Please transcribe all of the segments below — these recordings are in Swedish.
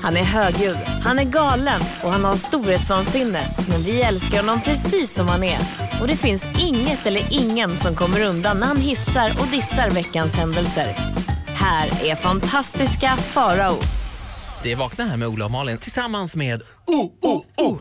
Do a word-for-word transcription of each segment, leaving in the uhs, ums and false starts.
Han är högljudd, han är galen och han har storhetsvansinne. Men vi älskar honom precis som han är. Och det finns inget eller ingen som kommer undan när han hissar och dissar veckans händelser. Här är fantastiska Farao. Det är Vakna här med Ola och Malin tillsammans med Oh, oh, oh!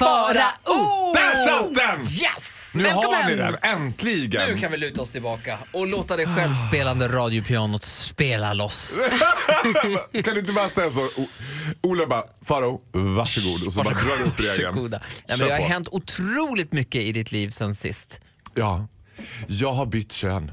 Farao! Där satt den! Yes! Nu Välkommen! har ni den, äntligen. Nu kan vi luta oss tillbaka och låta det självspelande radiopianot spela loss. Kan du inte bara säga så? O- Ola bara, Farao, varsågod. Och så bara drar du upp regeln. Varsågoda. Nej, men det har hänt otroligt mycket i ditt liv sen sist. Ja, jag har bytt kön.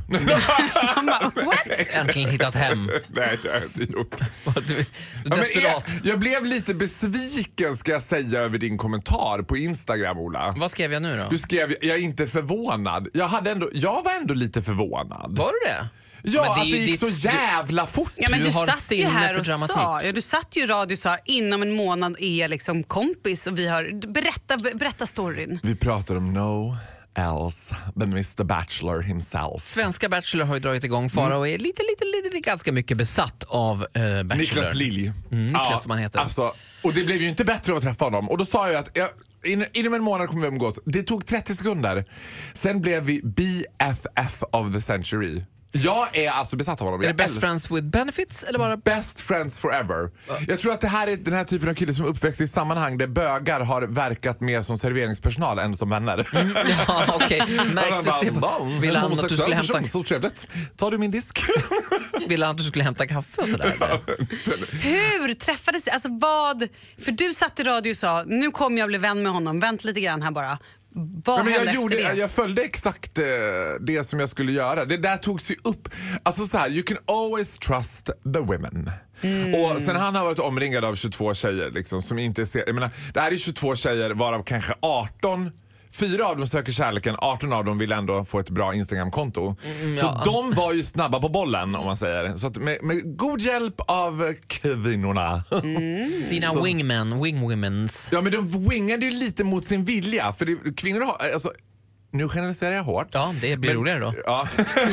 What? Äntligen hittat hem. Nej, det har jag inte gjort. Du, du är Ja, men desperat. jag, jag blev lite besviken, ska jag säga, över din kommentar på Instagram, Ola. Vad skrev jag nu då? Du skrev, jag är inte förvånad. Jag, hade ändå, jag var ändå lite förvånad. Var du det? Ja, Men det är att ju det gick ditt- så jävla fort. Ja, men Du du, har satt ju sinne här för och dramatik. sa, ja, du satt ju i radio och sa inom en månad är jag liksom kompis och vi har, berätta, berätta storyn. Vi pratar om no else than mister Bachelor himself. Svenska Bachelor har ju dragit igång. Farao är lite, lite, lite, lite ganska mycket besatt av uh, Bachelor. Niklas Lilj. Mm, Niklas som han heter. Alltså, och det blev ju inte bättre av att träffa honom. Och då sa jag att jag, in, inom en månad kommer vi umgås. Det tog trettio sekunder. Sen blev vi B F F of the century. Jag är alltså besatt av honom. Är det Jag best älskar- friends with benefits eller bara... Best friends forever. Jag tror att det här är den här typen av kille som uppväxt i sammanhang där bögar har verkat mer som serveringspersonal än som vänner. Mm, ja, okej. Märktes det? Ville han att du skulle hämta, Så trevligt. Tar du min disk? ville han att du skulle hämta kaffe och sådär? eller? Hur träffades det? Alltså vad, för du satt i radio och sa, nu kommer jag bli vän med honom, vänt lite grann här bara. Vad Ja, men hände jag, efter gjorde, det? jag, jag följde exakt eh, det som jag skulle göra. Det där togs ju upp. Alltså så här, you can always trust the women. Mm. Och sen han har varit omringad av tjugotvå tjejer liksom, som inte ser, jag menar, det här är tjugotvå tjejer varav kanske arton, fyra av dem söker kärleken, arton av dem vill ändå få ett bra Instagram-konto. Mm, så ja. de var ju snabba på bollen, om man säger. Så att med, med god hjälp av kvinnorna. Mm. Dina Så- wingmen, wingwomens. Ja, men de wingade ju lite mot sin vilja. För det, kvinnor har, alltså, nu generaliserar jag hårt. Ja, det blir Men- roligare då. Ja.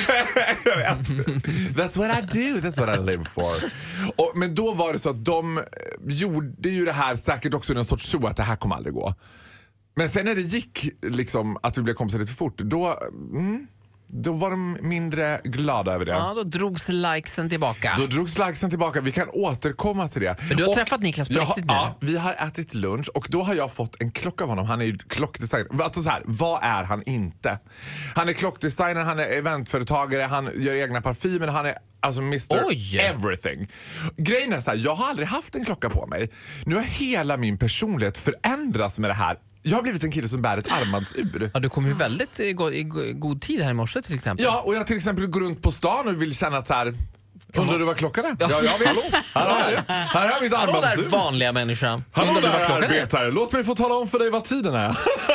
Jag vet. That's what I do, that's what I live for. Och, men då var det så att de eh, gjorde ju det här säkert också i en sorts tro att det här kommer aldrig gå. Men sen när det gick liksom att vi blev kompisar lite för fort, då, mm, då var de mindre glada över det. Ja, då drogs likesen tillbaka. Då drogs likesen tillbaka. Vi kan återkomma till det. Men du har Och träffat Niklas på jag har- riktigt nu? Ja, vi har ätit lunch och då har jag fått en klocka av honom. Han är ju klockdesigner. Alltså så här, vad är han inte? Han är klockdesigner, han är eventföretagare, han gör egna parfymer, han är alltså mister Oj! Everything. Grejen är så här, jag har aldrig haft en klocka på mig. Nu har hela min personlighet förändrats med det här. Jag har blivit en kille som bär ett armbandsur. Ja, du kom ju väldigt i, go- i go- god tid här i morse till exempel. Ja, och jag till exempel går runt på stan och vill känna att så här, undrar du vad klockan är? Ja, jag vet. Hallå? Här har jag, här har mitt Hallå där armbandsur. vanliga människa. Hallå Undrar du vad där klockan är? arbetare, låt mig få tala om för dig vad tiden är.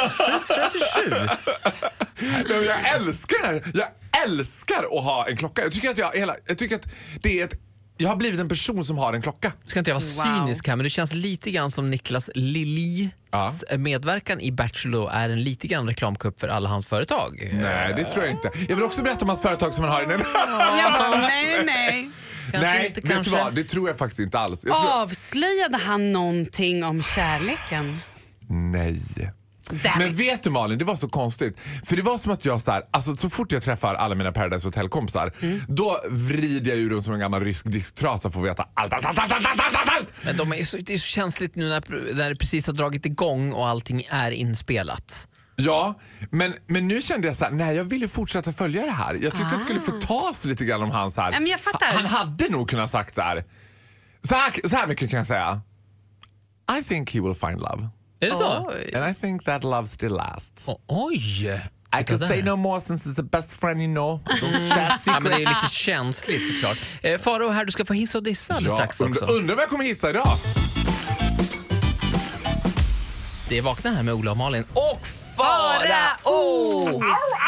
trettiosju. Nej, men jag älskar det här. Jag älskar att ha en klocka. Jag tycker att jag, hela, jag tycker att det är ett, jag har blivit en person som har en klocka. Ska inte jag vara Wow. cynisk här, men det känns lite grann som Niklas Lilj. Ja. Medverkan i Bachelor är en lite grann reklamkupp för alla hans företag. Nej, det tror jag inte. Jag vill också berätta om hans företag som han har i den. Jag bara, nej, nej. Kanske Nej, inte, vet kanske. du vad? Det tror jag faktiskt inte alls. Jag tror, Avslöjade han någonting om kärleken? nej. Damn Men it. vet du Malin, det var så konstigt. För det var som att jag så här, alltså så fort jag träffar alla mina Paradise Hotel-kompisar, då vrider jag ju runt som en gammal rysk disktrasa för att veta allt, allt, allt, allt, allt, allt, allt, allt. Men de är så, det är så känsligt nu när, när det precis har dragit igång och allting är inspelat. Ja, men, men nu kände jag så här, nej jag ville fortsätta följa det här. Jag tyckte Ah. jag skulle förtas lite grann om han så här. Ja, men jag fattar. Han hade nog kunnat sagt så här. Så här, så här mycket kan jag säga. I think he will find love. Är det så? Oj. And I think that love still lasts. O- oj! I can där. say no more since it's the best friend you know. Don't share Ja, men det är ju secrets. lite känsligt såklart. Eh, Farao här, du ska få hissa och dissa alldeles strax också. undrar, undrar vad jag kommer hissa idag. Det är Vakna här med Ola och Malin. Och Farao!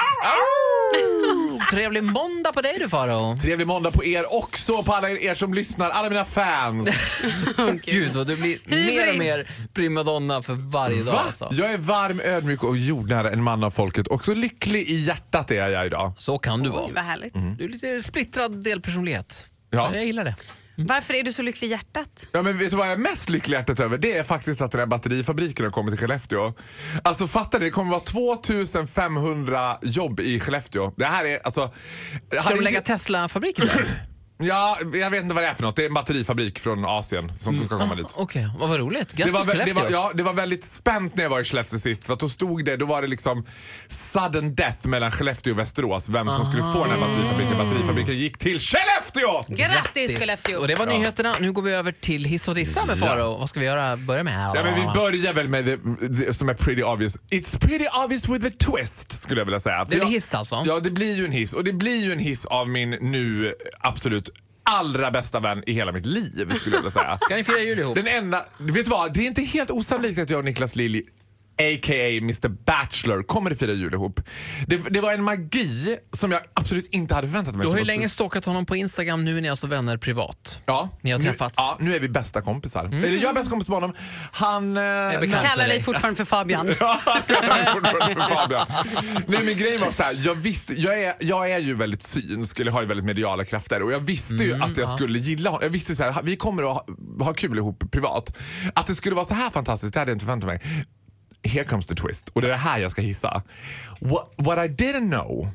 Trevlig måndag på dig du Farao. Trevlig måndag på er också, på alla er som lyssnar, alla mina fans. Gud vad du blir mer och mer primadonna för varje dag. Va? Alltså. Jag är varm, ödmjuk och jordnära, en man av folket. Och så lycklig i hjärtat är jag idag. Så kan du vara. Oj, vad härligt. Du är lite splittrad delpersonlighet. Ja. Jag gillar det. Varför är du så lycklig i hjärtat? Ja, men vet du vad jag är mest lycklig hjärtat över? Det är faktiskt att den här batterifabriken har kommit till Skellefteå. Alltså fattar det, det kommer vara tvåtusen femhundra jobb i Skellefteå. Det här är alltså... Ska de lägga Tesla-fabriken där? Ja, jag vet inte vad det är för något. Det är en batterifabrik från Asien som mm. ska komma dit. Okej, okay. Vad var roligt. Grattis det var, Skellefteå. det var, ja, det var väldigt spänt när jag var i Skellefteå sist. För att då stod det, då var det liksom sudden death mellan Skellefteå och Västerås. Vem som Aha. skulle få den här batterifabriken. Batterifabriken gick till Skellefteå! Grattis Skellefteå! Och det var ja. nyheterna. Nu går vi över till hiss och dissa med Faro. Ja. Vad ska vi göra? Börja med här. Ja, men vi börjar väl med det, det som är pretty obvious. It's pretty obvious with a twist, skulle jag vilja säga. Det är en hiss alltså? Ja, det blir ju en hiss. Och det blir ju en hiss av min nu absolut allra bästa vän i hela mitt liv, skulle jag vilja säga. Ska ni fira jul ihop? Den enda, vet du vad, det är inte helt osannolikt att jag och Niklas Lilj, a k a. mister Bachelor, kommer att fira jul ihop. Det, det var en magi som jag absolut inte hade förväntat mig. Du har ju länge stalkat honom på Instagram, nu är ni alltså vänner privat. Ja. Ni har träffats. Nu, ja, nu är vi bästa kompisar. Mm. Eller jag är bästa kompis med honom. Han... Eh, jag kallar dig fortfarande för Fabian. Ja, jag kallar dig fortfarande för Fabian. Nej, men grejen var så här, jag visste, jag är, jag är ju väldigt synsk, eller har ju väldigt mediala krafter. Och jag visste mm, ju att jag ja. skulle gilla honom. Jag visste så här, vi kommer att ha, ha kul ihop privat. Att det skulle vara så här fantastiskt, det hade jag inte förväntat mig. Here comes the twist. Och det är det här jag ska hissa. What, what I didn't know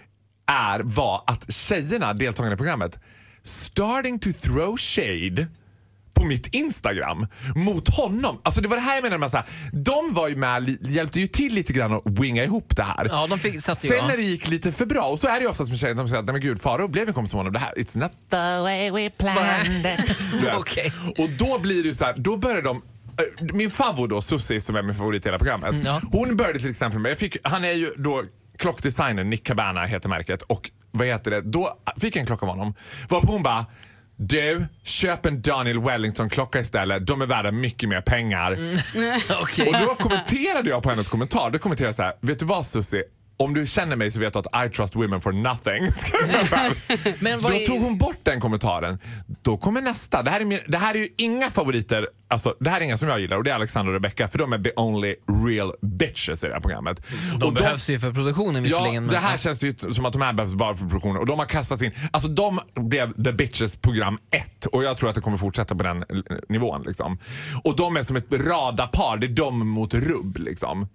är var att tjejerna, deltagarna i programmet, starting to throw shade på mitt Instagram mot honom. Alltså det var det här jag menade med så här, de var ju med, hjälpte ju till lite grann att winga ihop det här. Ja, de fick, satt ju, Sen ja. när det gick lite för bra, och så är det ju oftast med tjejer som säger att nej men gud, Faro blev en kompis med honom. Det här, it's not the way we planned it. Okay. Och då blir det ju så här, då börjar de. Min favvo då, Susie, som är min favorit i hela programmet. Mm, ja. Hon började till exempel med, jag fick, han är ju då klockdesigner, Nick Cabana heter märket. Och vad heter det, då fick jag en klocka av honom. Varpå hon bara, du, köp en Daniel Wellington-klocka istället. De är värda mycket mer pengar. Mm. Okay. Och då kommenterade jag på hennes kommentar. Då kommenterade jag så här, vet du vad Susie? Om du känner mig så vet du att I trust women for nothing. Men vad då är... tog hon bort den kommentaren. Då kommer nästa. Det här är, mer, det här är ju inga favoriter. Alltså, det här är inga som jag gillar. Och det är Alexander och Rebecca. För de är the only real bitches i det här programmet. De och behövs de, ju för produktionen visserligen. Ja, det här men... känns ju som att de här behövs bara för produktionen. Och de har kastat in. Alltså de blev the bitches program ett. Och jag tror att det kommer fortsätta på den nivån liksom. Och de är som ett radarpar. Det är de mot rubb liksom.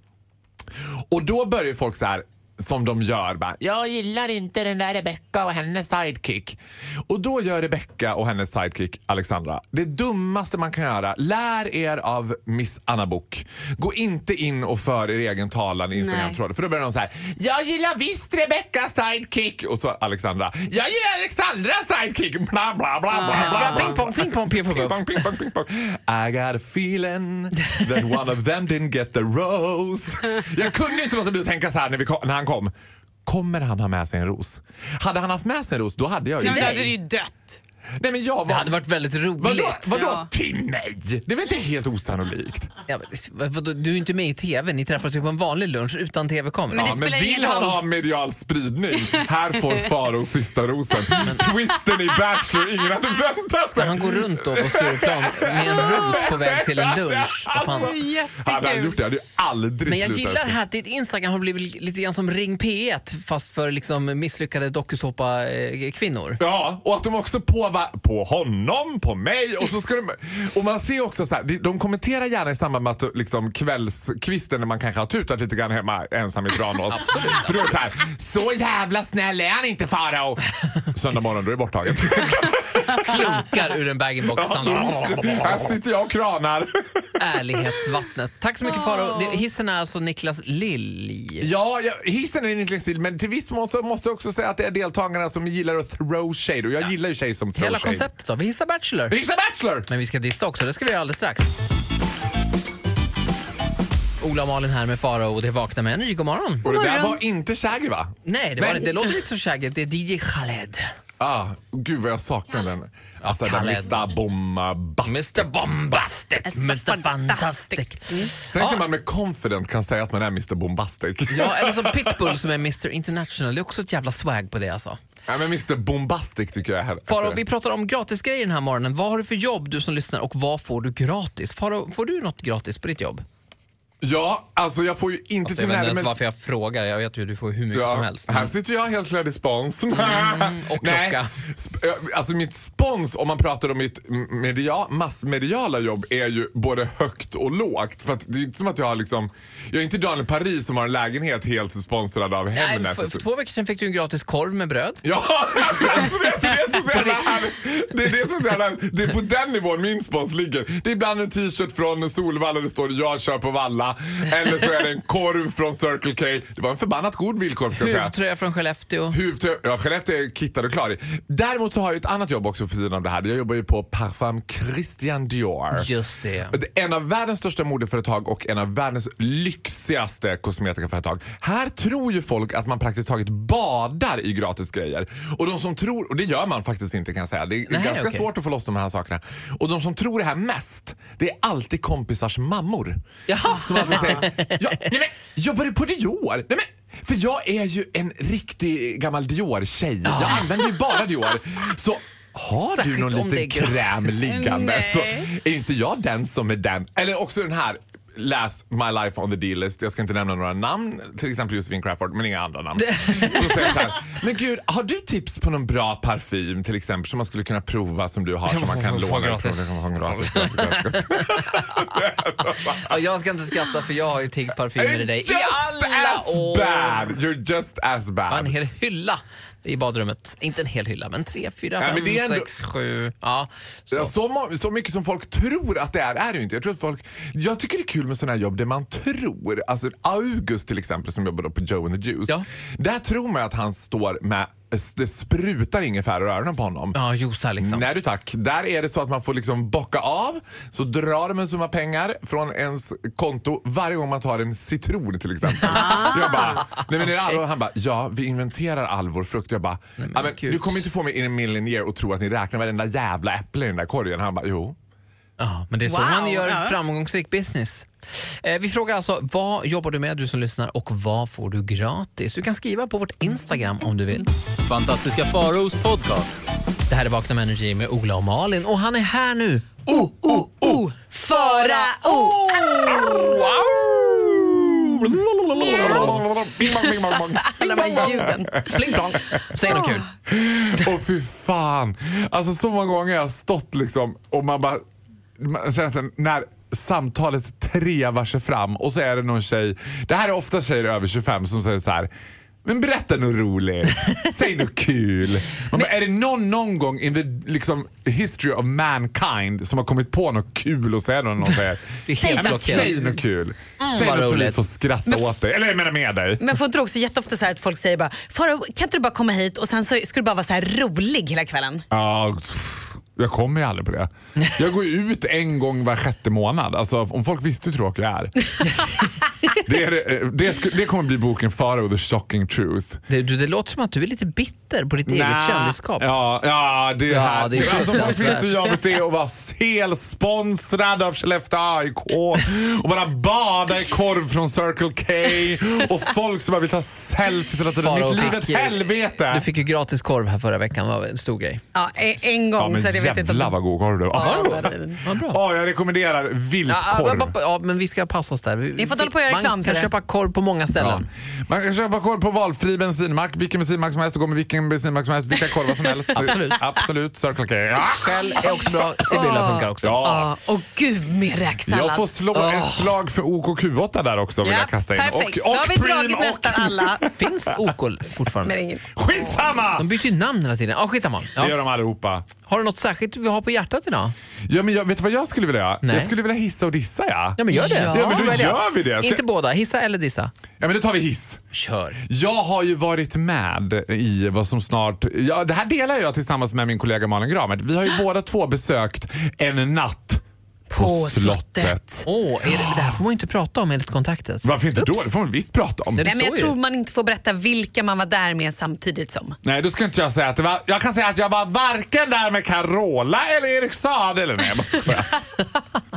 Och då börjar folk så här som de gör bara, jag gillar inte den där Rebecca och hennes sidekick. Och då gör Rebecca och hennes sidekick Alexandra det dummaste man kan göra. Lär er av Miss Anna Book. Gå inte in och för er egen talan i Instagram-tråden. För då börjar de så här, jag gillar visst Rebecca sidekick. Och så Alexandra, jag gillar Alexandra sidekick. Bla bla bla bla bla. Ping pong, ping pong, ping pong, ping pong, ping pong. I got a feeling that one of them didn't get the rose. Jag kunde inte låta bli att tänka så här när, vi kom, när han kom. Kommer han ha med sig en ros? Hade han haft med sig en ros, då hade jag ju... Ja, men då hade det ju dött. Nej, men jag var... Det hade varit väldigt roligt. Vadå, vadå ja. till mig? Det är väl inte helt osannolikt. Ja, men, vadå, du är ju inte med i tv. Ni träffas ju på en vanlig lunch utan tv-kamera. Men, ja, men vill han ha medial spridning? Här får Faro sista rosen. Twisten i Bachelor, ingen hade väntat sig. Han går runt då på Stureplan med en ros på väg till en lunch. Alltså, hade han gjort det, hade ju aldrig. Men jag gillar slutat. här att ditt Instagram har blivit lite grann som Ring P ett fast för liksom misslyckade dokusåpa-kvinnor. Ja, och att de också på på honom, på mig, och så ska de, och man ser också så här, de, de kommenterar gärna i samband med att liksom kvällskvisten när man kanske har tutat lite grann hemma ensam i Tranås. För då är det så här, så jävla snäll är han inte, Faro. Söndag morgon, då är det borttaget. Klunkar ur en bag-in-box. Ja, här sitter jag och kranar. Ärlighetsvattnet. Tack så mycket, Faro. Det, hissen är alltså Niklas Lilj. Ja, ja, hissen är Niklas Lilj, men till viss mån så måste jag också säga att det är deltagarna som gillar att throw shade, och jag ja. gillar ju tjejer som throw Hela shade. Konceptet då, vi hissar Bachelor. Vi hissar Bachelor! Men vi ska dissa också, det ska vi göra alldeles strax. Ola och Malin här med Faro och det vaknar med Energy. God morgon. Och det där var inte Shaggy, va? Nej, det, var, det låter lite som Shaggy. Det är D J Khaled. Ah, gud vad jag saknar den. Alltså den mister Bombastic. mister Bombastic. mister Fantastic. Mm. Tänk att man med confident kan säga att man är mister Bombastic. Ja, eller som Pitbull som är mister International. Det är också ett jävla swag på det alltså. Ja, men mister Bombastic tycker jag är här. Faro, vi pratar om gratisgrejer den här morgonen. Vad har du för jobb, du som lyssnar, och vad får du gratis? Faro, får du något gratis på ditt jobb? Ja, alltså jag får ju inte Alltså, till jag vet inte närmare, ens men... varför jag frågar. Jag vet ju du får hur mycket Ja, som helst. här sitter jag helt klädd i spons. Mm, och Nej, klocka. sp- alltså mitt spons, om man pratar om mitt media, massmediala jobb, är ju både högt och lågt. För att det är inte som att jag har liksom, jag är inte Daniel Paris som har en lägenhet helt sponsrad av Nej, Hemnet. för, för två veckor sedan fick du en gratis korv med bröd. Ja, det är det som är så jävla härligt. Det är det som är så jävla härligt. Det är på den nivån min spons ligger. Det är ibland en t-shirt från Solvalla där det står jag kör på Valla. Eller så är det en korv från Circle K. Det var en förbannat god villkorv, ska jag säga. Huvudtröja från Skellefteå. Huvudtröja, ja, Skellefteå är kittad och klar i. Däremot så har jag ett annat jobb också för sidan av det här. Jag jobbar ju på Parfum Christian Dior. Just det. Det är en av världens största modeföretag och en av världens lyxigaste kosmetikaföretag. Här tror ju folk att man praktiskt taget badar i gratis grejer. Och de som tror, och det gör man faktiskt inte kan jag säga. Det är Nej, ganska okej. svårt att få loss de här sakerna. Och de som tror det här mest, det är alltid kompisars mammor. Jaha. Som alltid säger, ja, nej men, jobbar du på Dior? Nej men, för jag är ju en riktig gammal Dior-tjej. Jag använder ju bara Dior. Så har Särskilt du någon om det är liten gratis. kräm liggande Nej. så är inte jag den som är den. Eller också den här Last My Life on the D-list. Jag ska inte nämna några namn, till exempel Josephine Crawford, men inga andra namn. Så säger så här, men gud, har du tips på någon bra parfym till exempel som man skulle kunna prova som du har som man kan Få låna? gratis. Få gratis. gratis, gratis. Ja, jag ska inte skratta för jag har ju tiggt parfymer i dig i Just alla as år. bad. You're just as Ja, bad. en hel hylla i badrummet. Inte en hel hylla, men tre, fyra, Ja, fem, men det är ändå- sex, sju. Ja, så. Ja, så, må- så mycket som folk tror att det är, är det ju inte. Jag tror att folk, jag tycker det är kul med sådana här jobb där man tror, alltså August till exempel som jobbar då på Joe and the Juice. Ja. Där tror man att han står med, det sprutar ingefära ur öronen på honom. Ja, juica liksom. Nej du tack. Där är det så att man får liksom bocka av, så drar de en summa pengar från ens konto varje gång man tar en citron till exempel. Jag bara, nej men är det allvar? Han bara, ja vi inventerar all vår frukt. Jag bara, men ja, men, gud. du kommer inte få mig in en million year och tro att ni räknar varenda jävla äpple i den där korgen. Han bara, jo. Ja, men det är så Wow, man gör ja. framgångsrik business. Eh, vi frågar alltså, vad jobbar du med, du som lyssnar, och vad får du gratis? Du kan skriva på vårt Instagram om du vill. Fantastiska Faraos podcast. Det här är Vakna med Energy med Ola och Malin, och han är här nu. Oh, oh, oh! Farao! Bing, bong, bing, bong, bong. Alla de här ljuden. Pling plong. Säg något kul. Åh fy fan. Alltså så många gånger jag har stått liksom och man bara, man känner sig när samtalet trevar sig fram och så är det någon tjej, det här är ofta tjejer över tjugofem som säger så här: men berätta något roligt. Säg något kul. Man bara, är det någon, någon gång in the liksom, history of mankind som har kommit på något kul och säga någon, någon säger, Det är "Nej, helt men blockerat. säg något kul. Säg vad något som vi roligt. får skratta åt dig. Eller jag menar med dig. Men får inte du också jätteofta så här att folk säger bara, Farao, kan inte du bara komma hit och sen så ska du bara vara så här rolig hela kvällen? Ja, jag kommer ju aldrig på det. Jag går ju ut en gång var sjätte månad. Alltså om folk visste hur tråkig jag är. Det, är det, det, sku, det kommer bli boken Farao the shocking truth. Det, du, det låter som att du är lite bitter på ditt eget Nä. kändisskap. Ja, ja, det är Ja, här. det är alltså, folk fruktansvärt. visste hur jobbigt det är att vara helt sponsrad av Skellefteå A I K och bara bada i korv från Circle K och folk som bara vill ta selfies hela tiden. Farao Mitt liv är fick ett ju- helvete. Du fick ju gratis korv här förra veckan, det var en stor grej. Ja, en, en gång Ja, men så jag vet inte jävla om... vad god korv du var. Ja, Vad bra. Ja, jag rekommenderar Ja, viltkorv. ja, ja, men vi ska passa oss där. Vi, Ni får inte hålla på och göra man reklam för kan det. köpa korv på många ställen. Ja. Man kan köpa korv på valfri bensinmack, vilken bensinmack som helst och gå med vilken bensinmack som helst, vilka korvar som helst. Absolut. Absolut, Circle K. Ja. Shell är också bra, Sibylla funkar också. Ja. Ja, och gud med räksallad. Jag får slå ett slag för O K Q åtta där också, vill Ja, jag kasta in. perfekt. Och, och Då har vi Preem dragit och... nästan alla. Finns O K fortfarande? Men ingen. Skitsamma! De byter ju namn hela tiden. Ja, skitsamma. Det gör Ja. de allihopa. Har du något särskilt vi har på hjärtat idag? Ja, men jag, vet du vad jag skulle vilja göra? Nej. Jag skulle vilja hissa och dissa, ja. Ja, men gör det. Ja. Ja, men då Välja. gör vi det. Så- Inte båda, hissa eller dissa. Ja, men då tar vi hiss. Kör. Jag har ju varit med i vad som snart... Ja, det här delar jag tillsammans med min kollega Malin Gramert. Vi har ju båda två besökt en natt på, På slottet. slottet. Åh, är det, det här får man ju inte prata om enligt kontraktet. Varför inte då? Ups. Det får man visst prata om. Nej, det Nej, men jag står ju. tror man inte får berätta vilka man var där med samtidigt som. Nej, då ska inte jag säga att det var... Jag kan säga att jag var varken där med Carola eller Erik Saade. Eller nej, jag bara skojar.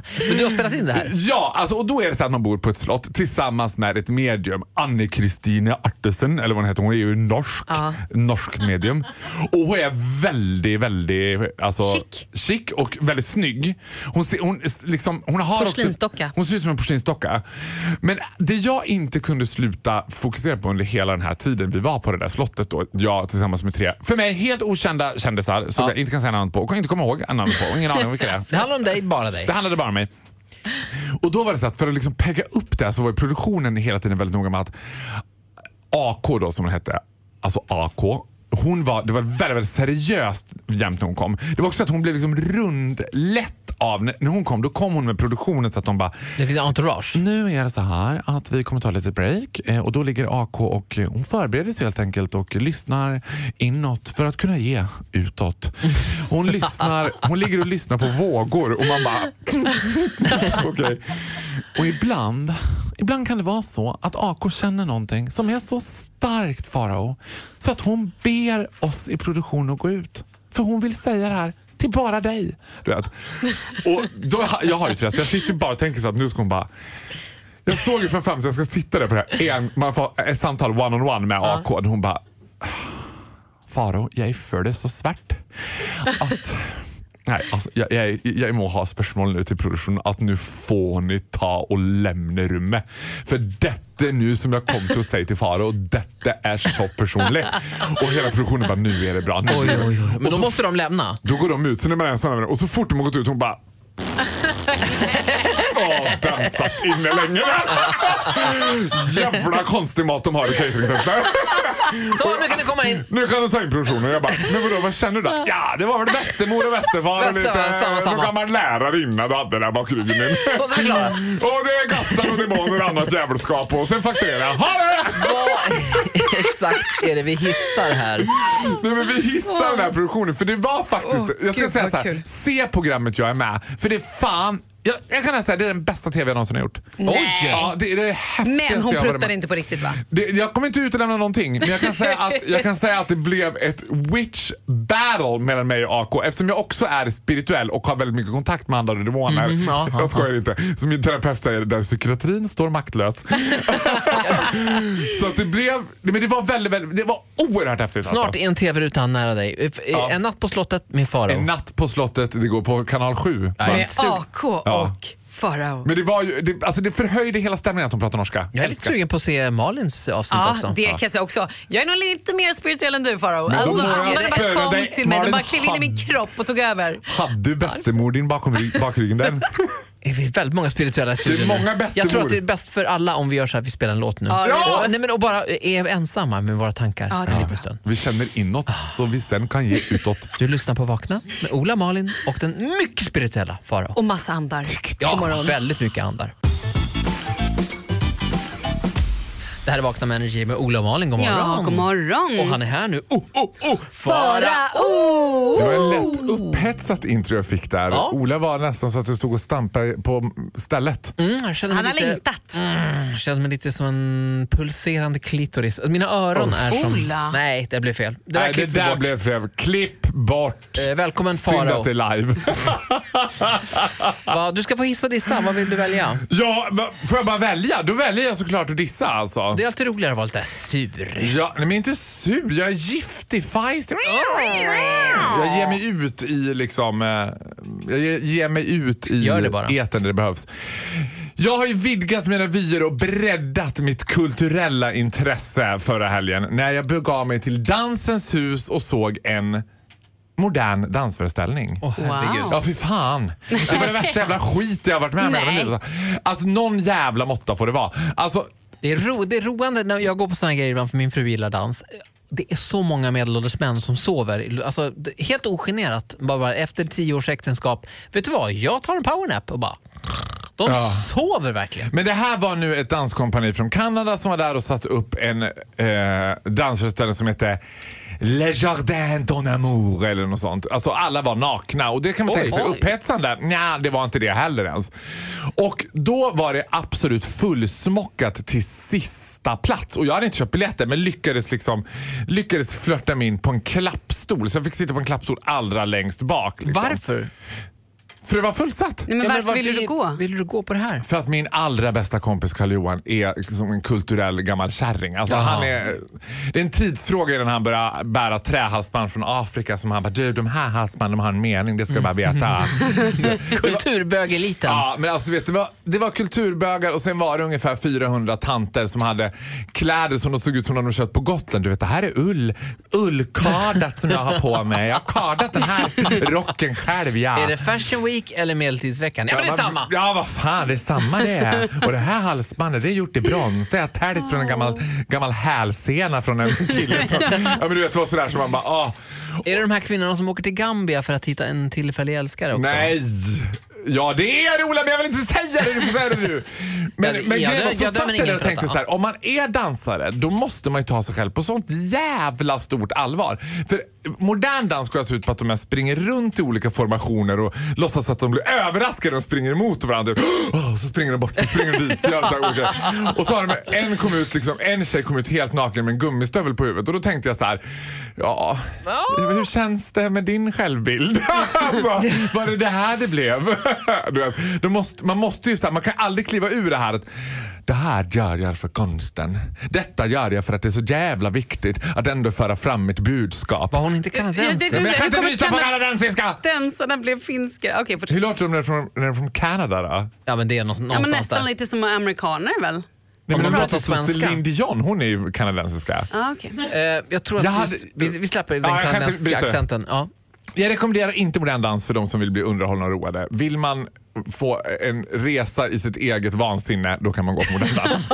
Men du har spelat in det här? Ja, alltså, och då är det så att man bor på ett slott tillsammans med ett medium, Anne-Kristine Artesen, eller vad hon heter, hon är ju norsk, Ja. norsk medium. Och hon är väldigt, väldigt alltså, Chic. chic och väldigt snygg. Hon, ser, hon, liksom, hon har också, Porslinsdocka. hon ser ut som en porslinsdocka. Men det jag inte kunde sluta fokusera på under hela den här tiden vi var på det där slottet då, jag tillsammans med tre, för mig helt okända kändisar som Ja. jag inte kan säga namn på och kan inte komma ihåg namn på och ingen aning om vilka det är. Det handlar om dig, bara dig. Det handlade bara om mig. Och då var det så att för att liksom pegga upp det så var produktionen hela tiden väldigt noga med att A K då som hon hette, alltså A K, hon var, det var väldigt, väldigt seriöst jämt när hon kom. Det var också att hon blev liksom rund lätt av när, när hon kom, då kom hon med produktionen så att de bara, Det är lite entourage. nu är det så här att vi kommer ta lite break eh, och då ligger A K och eh, hon förbereder sig helt enkelt och lyssnar inåt för att kunna ge utåt. Hon lyssnar, hon ligger och lyssnar på vågor och man bara okej. Och ibland ibland kan det vara så att A K känner någonting som är så starkt, Farao, så att hon ber oss i produktion att gå ut. För hon vill säga det här till bara dig. Du vet. Och då, jag har ju det, så jag sitter bara och tänker så att nu ska hon bara... Jag såg ju framför mig att jag ska sitta där på det här. En, man får ett samtal one-on-one med A K. Hon bara... Farao, jag för det så svart att... Nej, alltså, jag, jag, jag må ha spörsmål nu till produktionen att nu får ni ta och lämna rummet. För detta är nu som jag kom till att säga till Farao, och detta är så personligt. Och hela produktionen bara, nu är det bra. Nu. Oj, oj, oj. Men Och då så- måste de lämna. Då går de ut, så när man är ensam och så fort de har gått ut hon bara... Åh, den satt inne länge. Jävla konstig mat de har i cateringtexten. Så, nu kan ni komma in. Nu kan du ta in produktionen. Jag bara, men vadå, vad känner du då? Ja, det var väl bästemor och västerfar och lite Västerfar, samma, samma. någon gammal lärare innan du hade där bak ryggen min. Så, det är klara. Och det är gastar och demoner och annat jävelskap och sen fakturera. Ha det! Vad exakt är det vi hissar här? Nej, men vi hissar den här produktionen för det var faktiskt, Åh, jag ska gud, säga vad så här, kul. se programmet jag är med, för det är fan, jag, jag kan säga det är den bästa tv jag någonsin har gjort. Oj! Ja, det är det häftigaste Men hon jag har varit pruttar med. inte på riktigt, va? Det, jag kommer inte utelämna någonting, men jag kan, säga att, jag kan säga att det blev ett witch battle mellan mig och A K, eftersom jag också är spirituell och har väldigt mycket kontakt med andra demoner. Mm, ja, ja, jag skojar inte. Som min terapeut säger, där psykiatrin står maktlös. Så att det blev, men det var väldigt, väldigt, det var oerhört häftigt. Snart alltså. är en tv-ruta nära dig. Ja. En natt på slottet med Farao. En natt på slottet, det går på kanal sju. Ja, Med sug- A K Ja. och Farao. Men det var ju, det, alltså det förhöjde hela stämningen att de pratar norska. Jag är lite sugen på att se Malins avsnitt Ja, också. det kan jag säga också. Jag är nog lite mer spirituell än du, Farao. Men då Alltså, må jag man bara spöra kom dig. till mig, de Malin bara klev in i min hade- kropp och tog över. Hade du bästemor din bakom ry- bakryggen där? Det är väldigt många spirituella i studion. Det är många Jag bästemor. tror att det är bäst för alla om vi gör så här, vi spelar en låt nu. Ja, Ja! Och, nej, men, och bara är ensamma med våra tankar Ja, det en är liten stund. Vi känner inåt så vi sen kan ge utåt. Du lyssnar på Vakna med Ola, Malin och den mycket spirituella Farao. Och massa andar. Ja, väldigt mycket andar. Det här är Vakna med Energy med Ola och Malin. God morgon. Ja, god morgon. Och han är här nu. Oh, oh, oh. Farao! Det var en lätt upphetsat intro jag fick där. Ja. Ola var nästan så att du stod och stampade på stället. Mm, jag känner mig Han har lite, längtat. Mm, känns mig lite som en pulserande klitoris. Mina öron Oh, är som... Ola. Nej, det blev fel. Det där Nej, det klipper vi där bort. blev fel. Klipp bort. Eh, välkommen Synd Farao. att det är live. Va, du ska få hissa och dissa. Vad vill du välja? Ja, va- får jag bara välja? Då väljer jag såklart att dissa alltså. Det är alltid roligare att vara lite sur. Ja, nej, men inte sur. Jag är giftig, feisty. Jag ger mig ut i liksom... eh, Jag ger- ger mig ut i Gör det bara. etern där det behövs. Jag har ju vidgat mina vyer och breddat mitt kulturella intresse förra helgen när jag begav mig till Dansens hus och såg en modern dansföreställning. Åh, herregud. Wow. Ja, för fan. Det var det värsta jävla skit jag har varit med om i hela Nej. livet. Alltså, någon jävla måtta får det vara. Alltså, Det är, ro, det är roande när jag går på såna här grejer ibland för min fru gillar dans. Det är så många medelålders män som sover. Alltså, det- helt ogenerat. Bara, bara efter tio års äktenskap. Vet du vad? Jag tar en powernap och bara... De Ja. sover verkligen. Men det här var nu ett danskompani från Kanada som var där och satte upp en eh, dansföreställning som heter Le Jardin ton amour eller något sånt. Alltså alla var nakna och det kan man Oj, tänka sig oj. upphetsande. Nej, det var inte det heller ens. Och då var det absolut fullsmockat till sista plats och jag hade inte köpt biljetter men lyckades liksom lyckades flörta mig in på en klappstol så jag fick sitta på en klappstol allra längst bak. Liksom. Varför? För det var fullsatt. Nej, men Ja, men varför vart ville du gå? Vill du gå på det här? För att min allra bästa kompis Karl-Johan är som en kulturell gammal kärring. Alltså, Jaha. han är, det är en tidsfråga innan han börjar bära trähalsband från Afrika som han bara, du de här halsbanden har en mening, det ska du bara veta. Kulturbögeliten. Ja, men alltså vet du, det var, det var kulturbögar och sen var det ungefär fyrahundra tanter som hade kläder som de såg ut som de kött på Gotland. Du vet, det här är ull, ullkardat som jag har på mig. Jag har kardat den här rocken själv, ja. Är det Fashion Week eller Medeltidsveckan? Ja, men det är vad- samma. Ja, vad fan, det är samma det är. Och det här halsbandet, det är gjort i brons. Det är tält från en gammal, gammal hälsena från en kille. Ja, men du vet, det var sådär som man bara, ah, Är det de här kvinnorna som åker till Gambia för att hitta en tillfällig älskare också? nej. Ja, det är det, Ola, men jag vill inte säga det. Du får säga det nu. Men, Ja, men ja, grejen var, det- så ja, det satt men jag där ingen och tänkte prata. så här, om man är dansare, då måste man ju ta sig själv på sånt jävla stort allvar. För modern dans går alltså ut på att de springer runt i olika formationer och låtsas att de blir överraskade och springer emot varandra. Oh, så springer de bort och springer dit. Så jävla så här olika. Och så har de en, kom ut, liksom, en tjej kom ut helt naken med en gummistövel på huvudet. Och då tänkte jag så här, ja, hur känns det med din självbild? Var det det här det blev? Du vet, då måste, man måste ju så här, man kan aldrig kliva ur det här att det här gör jag för konsten. Detta gör jag för att det är så jävla viktigt att ändå föra fram mitt budskap. Var hon inte kanadensare? Ja, det- Men jag kan Hur inte kommer byta på kana- kanadensiska! Dansarna blev finska. Okej, fortsätt. Hur låter de när de är från, när de är från Kanada då? Ja, men det är nå- Ja, men någonstans nästan där. lite som amerikaner väl? Nej, Om men de de pratar pratar som svenska. Celine Dion, hon är ju kanadensiska. Ah, okay. Eh, jag tror att Jag just, hade- vi, vi släpper den Ja, jag kan inte kanadensiska bryta det. accenten. Ja. Jag rekommenderar inte modern dans för de som vill bli underhållna och roade. Vill man få en resa i sitt eget vansinne, då kan man gå på modern dans.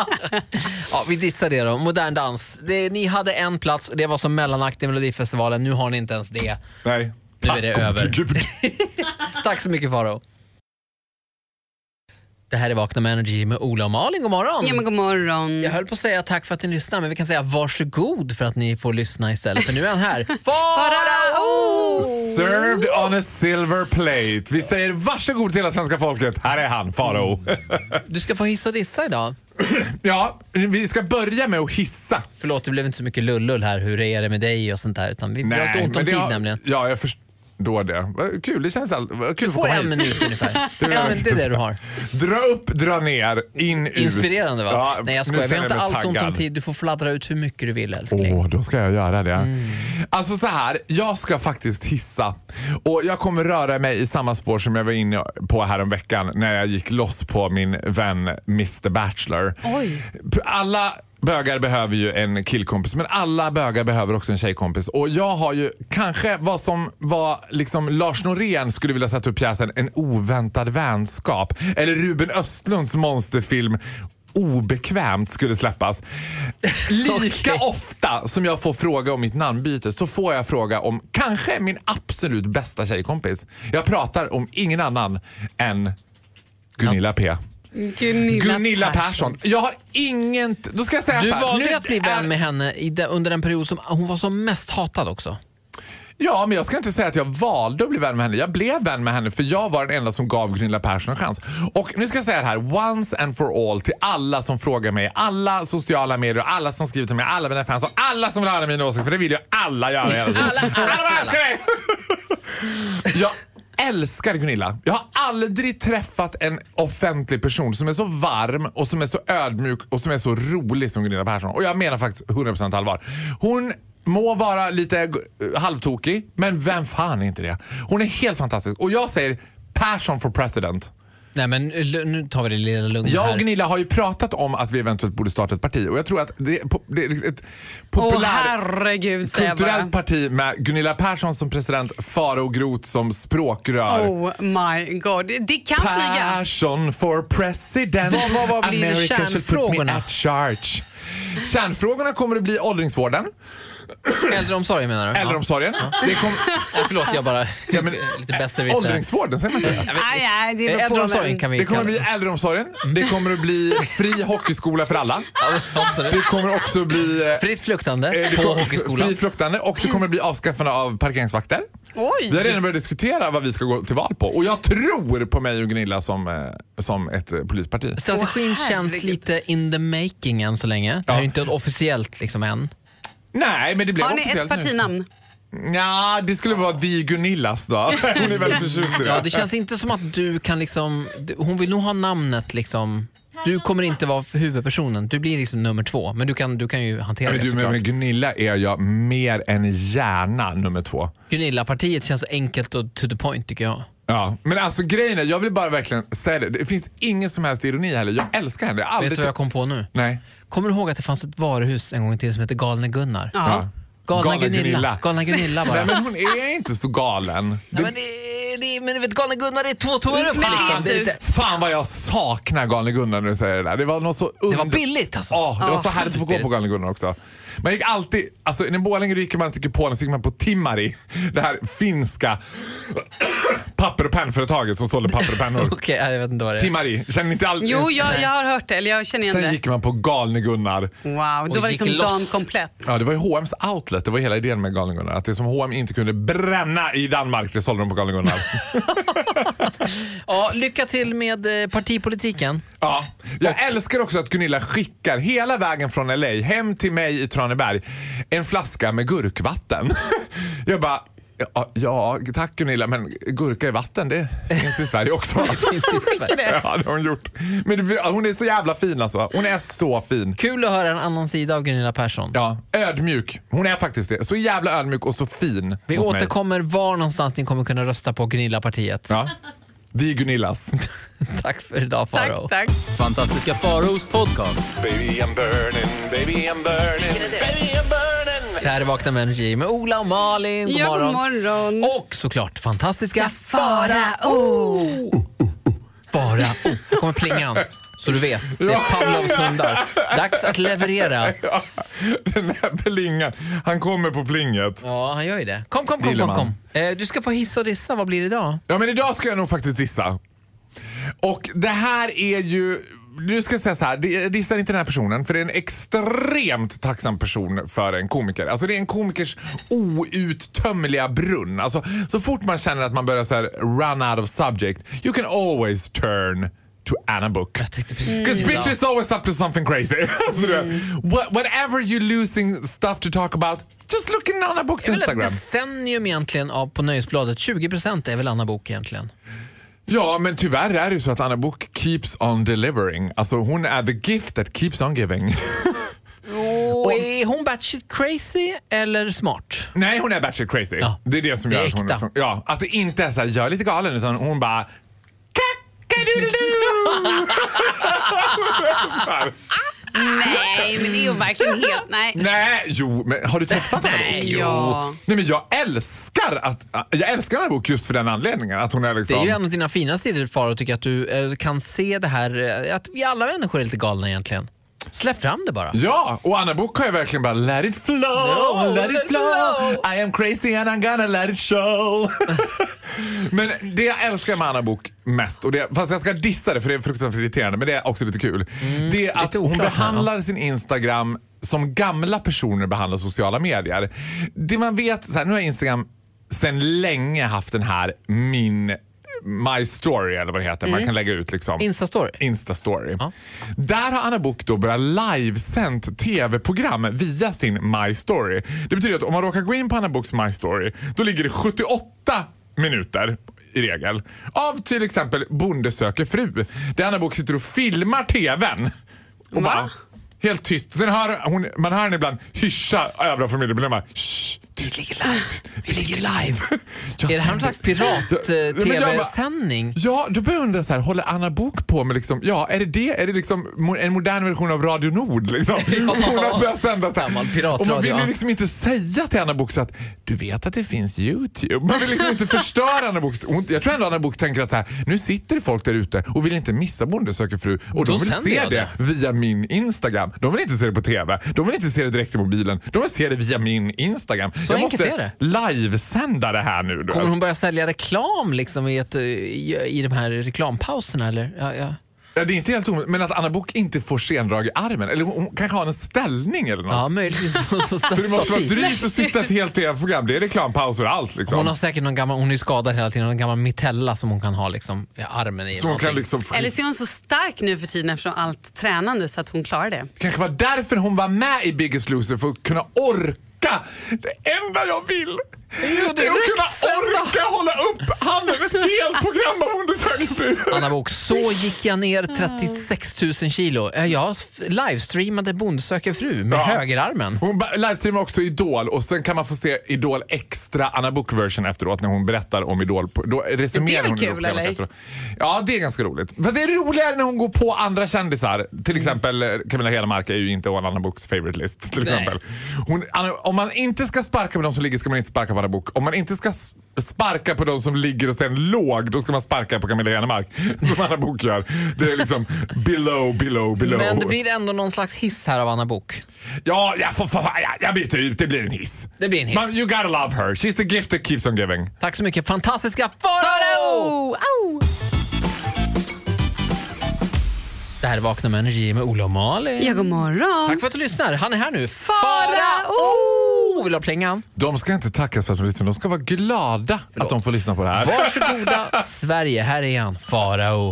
Ja, vi dissar det då. Modern dans. Det, ni hade en plats, det var som mellanakt i Melodifestivalen. Nu har ni inte ens det. Nej. Nu är det Tack över. gode Gud. Tack så mycket, Faro. Det här är Vakna med Energy med Ola och Malin. God morgon. Ja, men god morgon. Jag höll på att säga tack för att ni lyssnar, men vi kan säga varsågod för att ni får lyssna istället. För nu är han här. Farao! Served on a silver plate. Vi säger varsågod till hela svenska folket. Här är han, Farao. Du ska få hissa och dissa idag. Ja, vi ska börja med att hissa. Förlåt, det blev inte så mycket lullull här. Hur är det med dig och sånt där. Utan vi, vi har inte ont om men det tid har- nämligen. Ja, jag förstår det. Vad kul, det känns all... Vad kul Du att få får komma en hit. minut ungefär. Det är Ja, men det är det du har. Dra upp, dra ner, in, ut. Inspirerande va? Ja, Nej, jag nu skojar. Vi känner har inte mig alls ont om taggad. tid. Du får fladdra ut hur mycket du vill, älskling. Åh, då ska jag göra det. Mm. Alltså så här, jag ska faktiskt hissa. Och jag kommer röra mig i samma spår som jag var inne på här om veckan när jag gick loss på min vän mister Bachelor. Oj. Alla bögar behöver ju en killkompis, men alla bögar behöver också en tjejkompis. Och jag har ju kanske vad som var liksom Lars Norén skulle vilja sätta upp pjäsen En oväntad vänskap. Eller Ruben Östlunds monsterfilm Obekvämt skulle släppas. Lika Okej. ofta som jag får fråga om mitt namnbyte så får jag fråga om kanske min absolut bästa tjejkompis. Jag pratar om ingen annan än Gunilla P. Gunilla, Gunilla Persson. Jag har ingen... Då ska jag säga Du så här, valde nu att bli är- vän med henne i de, under den period som hon var som mest hatad också. Ja, men jag ska inte säga att jag valde att bli vän med henne. Jag blev vän med henne för jag var den enda som gav Gunilla Persson en chans. Och nu ska jag säga det här, once and for all, till alla som frågar mig, alla sociala medier, alla som skriver till mig, alla mina fans och alla som vill höra mina åsikter, för det vill ju alla göra hela tiden. Alla, alla, alla älskar mig! Jag älskar Gunilla. Jag har aldrig träffat en offentlig person som är så varm och som är så ödmjuk och som är så rolig som Gunilla Persson. Och jag menar faktiskt hundra procent allvar. Hon må vara lite g- halvtokig, men vem fan är inte det? Hon är helt fantastisk. Och jag säger Persson for president. Nej, men l- nu tar vi det lilla lugnt Jag och här. Gunilla har ju pratat om att vi eventuellt borde starta ett parti. Och jag tror att det är, po- det är ett Åh populärt herregud, säger jag bara. kulturellt parti med Gunilla Persson som president, Farao Groth som språkrör. Oh my god. Det kan flyga. Passion for president. Vad- vad- vad blir America should put me kärnfrågorna? at charge. Kärnfrågorna kommer att bli åldringsvården, Äldreomsorgen menar du? äldreomsorgen. Det kom, Ja, förlåt, jag bara ja, men, lite besserwisser. åldringsvården, säger man inte det? Nej, nej, det Eh, beror på, Äldreomsorgen men- kan vi Det kommer att kalla bli äldreomsorgen. Det kommer att bli fri hockeyskola för alla. Absolut. Det kommer också att bli eh, Fritt fluktande eh, det på kommer- hockeyskolan. fri fruktande och det kommer att bli avskaffande av parkeringsvakter. Oj. Vi har redan börjat diskutera vad vi ska gå till val på. Och jag tror på mig och Gunilla som, eh, som ett eh, polisparti. Strategin Åh, känns herregud. lite in the making än så länge. Det här är ju inte officiellt liksom än. Nej, men det blev Har ni officiellt ett partinamn? Ja, det skulle vara The Gunillas då. Hon är väldigt förtjust i det. Ja, det känns inte som att du kan liksom... Hon vill nog ha namnet liksom... Du kommer inte vara huvudpersonen. Du blir liksom nummer två. Men du kan, du kan ju hantera men det du, såklart. med Gunilla är jag mer än gärna nummer två. Gunilla-partiet känns enkelt och to the point tycker jag. Ja, men alltså grejen är, jag vill bara verkligen säga det. Det finns ingen som helst ironi heller. Jag älskar henne. Jag har aldrig Vet du vad jag kom på nu? Nej. Kommer du ihåg att det fanns ett varuhus en gång till som heter Galne Gunnar? Ja. Galna, Galna Gunilla. Gunilla. Galna Gunilla bara. Nej, men hon är inte så galen. Nej, men, det, det, men du vet, Galne Gunnar är två tummar upp Men liksom. det är Det, det, Fan vad jag saknar Galne Gunnar när du säger det där. Det var något så under... det var billigt alltså. Ja, det var Ja, så härligt att få gå på Galne Gunnar också. Man gick alltid, alltså i Borlänge gick man inte Kupolen, så gick man på Timmari. Det här finska papper- och pennföretaget som sålde papper och pennor. Okej, okay, jag vet inte vad det är. Timmari, känner ni inte all... Jo, jag, jag har hört det. Eller jag känner igen Sen det. gick man på Galne Gunnar. Wow, då Och var det gick liksom loss. dagen komplett. Ja, det var ju H och M's outlet. Det var hela idén med Galne Gunnar. Att det som H och M inte kunde bränna i Danmark, det sålde de på Galne Gunnar. Ja, lycka till med eh, partipolitiken. Ja, jag älskar också att Gunilla skickar hela vägen från L A hem till mig i Traneberg en flaska med gurkvatten. Jag bara, ja, ja tack Gunilla, men gurka i vatten, det finns i Sverige också. Det finns i Sverige. Ja, det har hon gjort. Men det, hon är så jävla fin alltså. Hon är så fin. Kul att höra en annan sida av Gunilla Persson. Ja, ödmjuk. Hon är faktiskt det. Så jävla ödmjuk och så fin. Vi mot mig. återkommer var någonstans ni kommer kunna rösta på Gunilla-partiet. Ja. Det är Gunillas. Tack för idag, Faro. Tack, tack. Fantastiska Faros podcast. Baby I'm burning, baby I'm burning, baby I'm burning. Det här är Vakna med Energy med Ola och Malin. God Ja, god morgon. morgon. Och såklart fantastiska Farao. Farao. Nu kommer plingan. Så du vet, det är Pavlovs hundar. Dags att leverera. Ja, den här plingan. Han kommer på plinget. Ja, han gör ju det. Kom, kom, kom, Gillar kom, man. kom. Eh, Du ska få hissa och dissa. Vad blir det idag? Ja, men idag ska jag nog faktiskt dissa. Och det här är ju... Du ska säga så här, jag dissar inte den här personen, för det är en extremt tacksam person för en komiker. Alltså det är en komikers outtömliga brunn. Alltså så fort man känner att man börjar så här run out of subject, you can always turn to Anna Book. Jag tänkte precis. Because bitch is always up to something crazy. Alltså, du vet, what, whatever you're losing stuff to talk about, just look in Anna Books Det är väl ett Instagram. decennium egentligen av på Nöjesbladet. tjugo procent är väl Anna Bok egentligen. Ja, men tyvärr är det ju så att Anna Book keeps on delivering. Alltså hon är the gift that keeps on giving. Och är hon batshit crazy eller smart? Nej, hon är batshit crazy. Ja. Det är det som Det är gör att hon äkta. är... Ja, att det inte är så här, jag är lite galen, utan hon bara... Kackadoodledoo! Nej, men det är ju verkligen helt... Nej. Nej, jo, men har du träffat Anna Book? Nej, Ja. Nej, men jag älskar att jag älskar Anna Book just för den anledningen, att hon är liksom... Det är ju en av dina fina sidor, Faro, tycker att du eh, kan se det här, eh, att vi alla människor är lite galna egentligen. Släpp fram det bara. Ja, och Anna Book har ju verkligen bara let it flow, No, let it flow. I am crazy and I'm gonna let it show. Men det jag älskar med Anna Book mest, och det, fast jag ska dissa det för det är fruktansvärt irriterande, men det är också lite kul. Det är att lite hon oklart här, behandlar sin Instagram som gamla personer behandlar sociala medier. Det man vet, så här, nu har Instagram sedan länge haft den här min My Story eller vad det heter. Man kan lägga ut liksom Insta-story. Insta-story. Ja. Där har Anna Book då börjat livesänt tv-program via sin My Story. Det betyder att om man råkar gå in på Anna Books My Story, då ligger det sjuttioåtta minuter i regel av till exempel Bonde söker fru. Där Anna Book sitter och filmar tvn. Och Va? bara helt tyst. Sen hör hon, man hör henne ibland hyscha övriga familjemedlemmar. Shh, vi ligger live. Vi ligger live. Är det här någon slags pirat-tv-sändning? Ja, då börjar jag undra så här, håller Anna Book på med liksom, ja, är det det? Är det liksom mo- en modern version av Radio Nord liksom? Hon har börjat sända så här. Gammal piratradio, Och man vill ju ja. liksom inte säga till Anna Book så att du vet att det finns YouTube. Man vill liksom inte förstöra Anna Book. Hon, jag tror ändå Anna Book tänker att så här, nu sitter det folk där ute och vill inte missa Bonde söker fru, och Då de vill sänder se jag det, det. via min Instagram. De vill inte se det på tv. De vill inte se det direkt i mobilen. De vill se det via min Instagram. Så jag enkelt måste är det. livesända det här nu. Då. Kommer hon börja sälja reklam liksom i, ett, i, i de här reklampauserna eller? Ja, ja. Ja, det är inte helt omöjligt, men att Anna Book inte får sendrag i armen. Eller hon, hon kanske har en ställning eller något. Ja, möjligtvis. Så, så, Så det måste vara drygt att sitta ett helt tv-program. Det är reklampauser och allt liksom. hon har säkert någon gammal, hon är ju skadad hela tiden, någon gammal mitella som hon kan ha liksom i armen i. Så hon kan liksom... Eller så är hon så stark nu för tiden eftersom allt tränande så att hon klarar det. Kanske var därför hon var med i Biggest Loser, för att kunna orka. Det enda jag vill Jo, det är att kunna direktsända. orka hålla upp handen ett helt program av Bonde söker fru. Anna Bok, så gick jag ner trettiosex tusen kilo. Jag livestreamade Bonde söker fru med Ja. högerarmen. Hon ba- livestreamar också Idol och sen kan man få se Idol extra Anna Book version efteråt när hon berättar om Idol. På, då resumerar väl hon kul, Idol-programmet eller? efteråt. Ja, det är ganska roligt. För det är roligare när hon går på andra kändisar. Till exempel eh, Camilla Hedemark är ju inte on Anna Books favorite list. Till Nej. exempel. Hon, Anna, om man inte ska sparka på de som ligger ska man inte sparka på Anna Book. Om man inte ska s- sparka på de som ligger och sen låg, då ska man sparka på Camilla Hedemark. Som Anna Book gör. Det är liksom below, below, below. Men det blir ändå någon slags hiss här av Anna Bok. Ja, jag, får, får, jag, jag byter ut. Det blir en hiss. Det blir en hiss. Man, you gotta love her. She's the gift that keeps on giving. Tack så mycket, fantastiska Farao! Oh, au. Det här är Vakna med Energy med Ola och Malin. Ja, god morgon. Tack för att du lyssnar. Han är här nu. Farao! Vill du ha plingan? De ska inte tackas för att de lyssnar. De ska vara glada att de får lyssna på det här. Varsågoda Sverige, här är han. Farao.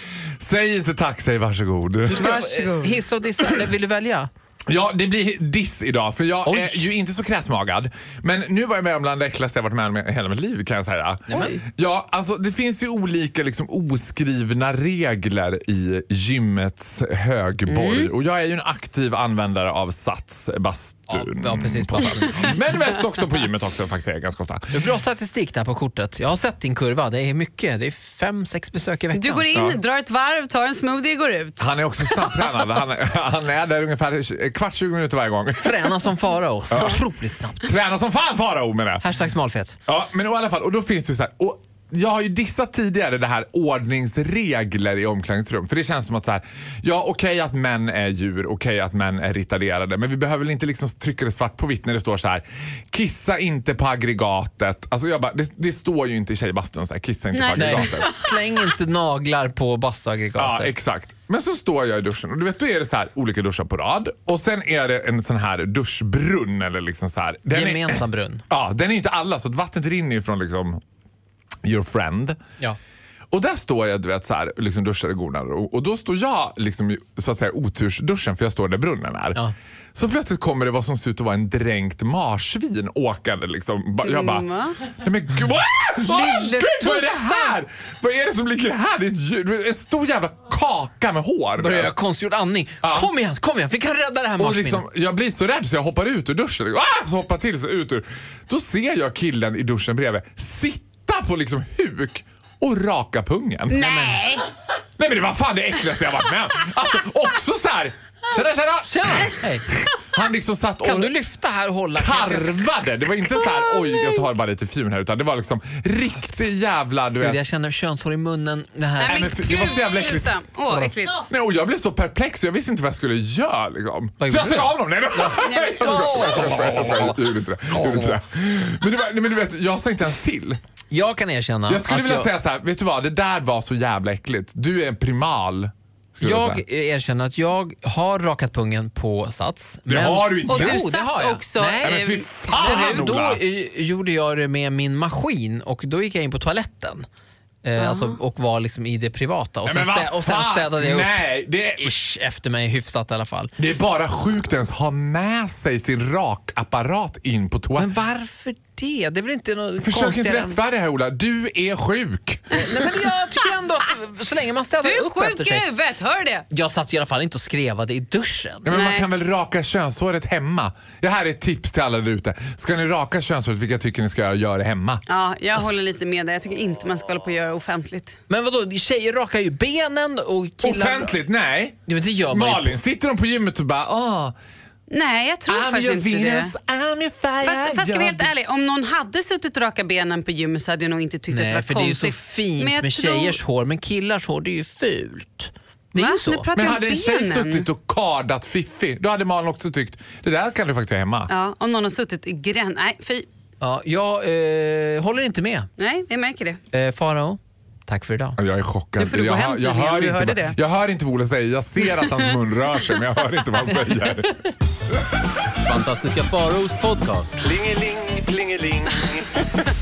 Säg inte tack, säg varsågod. Varsågod. Hissa och dissa, eller vill du välja? Ja, det blir diss idag för jag Oj. är ju inte så kräsmagad. Men nu var jag med om bland det äckligaste jag varit med om i hela mitt liv, kan jag säga. Oj. Ja, alltså det finns ju olika liksom oskrivna regler i gymmets högborg. Och jag är ju en aktiv användare av Sats bastun. Ja, ja, precis. Men mest också på gymmet också faktiskt, är ganska ofta. Det är bra statistik där på kortet. Jag har sett din kurva. Det är mycket. Det är fem, sex besök i veckan. Du går in, Ja. drar ett varv, tar en smoothie och går ut. Han är också snabbtränad. Han är, han är där ungefär kvart tjugo minuter varje gång. Träna som Farao. Otroligt snabbt. Träna som fan, Farao med det. Hashtag smalfet. Ja, men i alla fall, och då finns det så här, och jag har ju dissat tidigare det här ordningsregler i omklädningsrum. För det känns som att så här, ja okej att män är djur, okej att män är retarderade. Men vi behöver väl inte liksom trycka det svart på vitt när det står så här: kissa inte på aggregatet. Alltså jag bara, det, det står ju inte i tjejbastun så här, kissa inte Nej. på Nej. aggregatet. Släng inte naglar på Ja, bastuaggregatet. exakt. Men så står jag i duschen och du vet, då är det så här olika duschar på rad. Och sen är det en sån här duschbrunn eller liksom så här. Den Gemensam är, brunn. Ja, den är inte alla, så att vattnet rinner ju från liksom your friend. Ja. Och där står jag, du vet, så här, liksom duschar och gonar. Och, och då står jag liksom, så att säga, otursduschen, för jag står där brunnen är. Ja. Så plötsligt kommer det vad som ser ut att vara en dränkt marsvin åkande liksom. Ba- Jag bara, Mm, va? nej men gud, vad Lille vad är det här? Vad är det som ligger här? Det är ett djur, en stor jävla kaka med hår. Börjar jag konstgjord andning. Ja. Kom igen, kom igen. Vi kan rädda det här Och marsvinet. liksom, jag blir så rädd så jag hoppar ut ur duschen. Ah! Så hoppar till så ut ur. Då ser jag killen i duschen bredvid sitta på liksom huk och raka pungen. Nej! Nej men det var fan det äckligaste jag varit med om. Alltså också så här. Tjena, tjena! Tjena! Hej. Han liksom satt och Kan du lyfta här och hålla? karvade. Det var inte så här, oj jag tar bara lite fjun här, utan det var liksom riktigt jävla, du Gud, vet. jag känner könshår i munnen. Det här. Nej, men men det var så jävla äckligt. sluta. Åh, äckligt. Nej, och jag blev så perplex så jag visste inte vad jag skulle göra liksom. Vad Så jag gjorde sa du? av honom. Nej, nej, jag skojar, jag skojar, jag skojar. Jag gjorde inte det. Jag gjorde inte det. Men, det var, nej, men du vet, jag sa inte ens till. Jag kan erkänna Jag skulle att vilja jag, säga så här, vet du vad, det där var så jävla äckligt. Du är en primal. skulle jag säga. erkänner att jag har rakat pungen på Sats. Det har du inte. Och du Jo, det satt har jag. också... Nej, Nej, men fy eh, fan, Då, då Ola. eh, gjorde jag det med min maskin och då gick jag in på toaletten. Eh, alltså, och var liksom i det privata. Och Nej, sen, men vad stä- och sen fan? städade jag upp Nej, det är, ish, efter mig hyfsat i alla fall. det är bara sjukt ens ha med sig sin rakapparat in på Men toaletten. varför det? Det är väl inte något Försök inte konstigare än- rättfärdiga här, Ola. Du är sjuk. Nej, men jag tycker ändå att så länge man städar Du är upp efter sjuk i sig. huvudet, hör det? Jag satt i alla fall inte och skrevade i duschen. Ja, men man Nej. kan väl raka könshåret hemma? Det här är ett tips till alla där ute. Ska ni raka könshåret, vilka tycker ni ska göra, gör det hemma. Ja, jag håller lite med dig. Jag tycker inte man ska hålla på och göra offentligt. Men vadå, tjejer rakar ju benen och killar... Offentligt? Nej. Ja, men det gör man ju. Malin, sitter de på gymmet och bara ah, Nej, jag tror I'm faktiskt your inte Venus, det. I'm your fire. Fast, fast ska vi vara jag- helt ärlig, om någon hade suttit och raka benen på gymmet så hade jag nog inte tyckt att det Nej, var för det är ju konstigt. så fint Men jag med tror- tjejers hår, men killars hår det är ju fult. Det är Va? ju så. Nu pratar Men jag om hade en tjej benen. suttit och kardat Fiffi, då hade Malin också tyckt det där kan du faktiskt göra hemma. Ja, om någon har suttit i gräns... Nej, fy. Ja, jag eh, håller inte med. Nej, jag märker det. Eh, Farao, tack för idag. Jag är chockad. Nu får du jag, gå hem hör- jag, tydligen, hör du inte, hörde vad- det. jag hör inte vad Ola säger. Jag ser att hans mun rör sig, men jag hör inte vad han säger. Fantastiska Faraos podcast. Plingeling, plingeling.